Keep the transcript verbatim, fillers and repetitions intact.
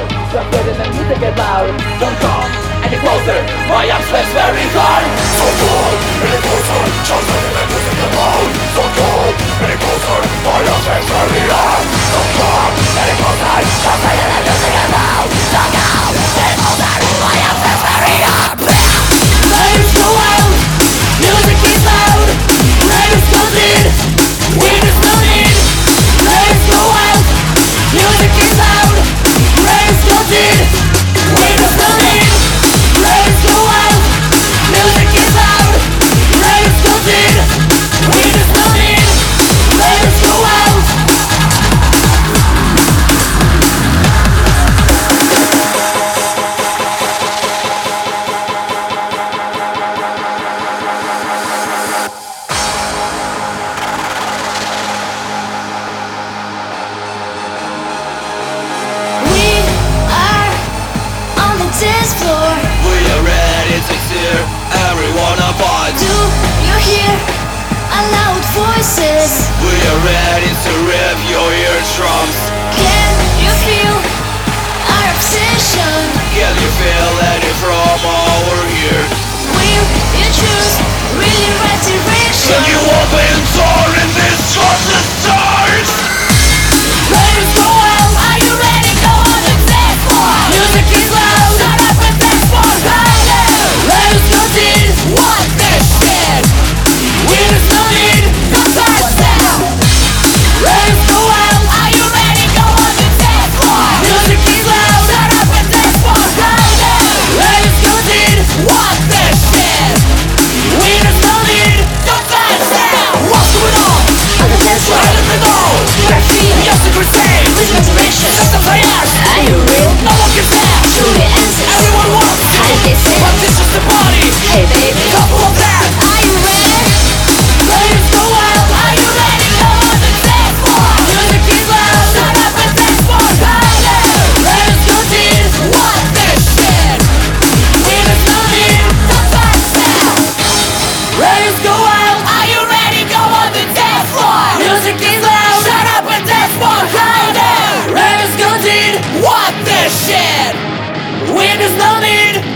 Just when the music is loud, don't come any closer, my arms press very hard. So cold, any closer, just when the music is loud. So cold, any closer, my arms press very hard. Don't come any closer, just when the music is loud. So cold, any closer, my arms press very hard. Flames go out, music is loud. Flames goes in, wind is blooming. Flames go out, music is loud. Flames goes in, wind is blooming. Flames go out, music is loud. Flames goes in, wind is blooming. Flames go out. Dance floor. We are ready to hear everyone apart. Do you hear our loud voices? We are ready to rip your eardrums. Can you feel our obsession? Can you feel it from over here? Will you choose really right direction? Can you open door in this conscious stars? Flames go out, are you ready? Go on the dance floor. Music is loud, shut up and dance for harder. Flames goes in, what the shit? Wind is blooming, the fast down. Flames go out, are you ready? Go on the dance floor. Music is loud, shut up and dance for harder. Flames goes in, what the shit? Wind is blooming, the fast down. What's going on? On the dance floor, I let me know. I feel your secret state. Please resurrection. Sometimes I ask, are you real? No one can tell. Truly answers. Everyone wants to. How did they say? But this is the body. Hey baby, couple of that. Are you ready? Flames go out. Are you ready? Go on the dance floor. Music is loud. Shut up and dance for harder. Flames goes in. What the shit? Wind is blooming. The fast sound. Flames go out. Are you ready? Go on the dance floor. Music is loud. Shut up and dance for harder. Flames goes in. What the shit? Wind is no need.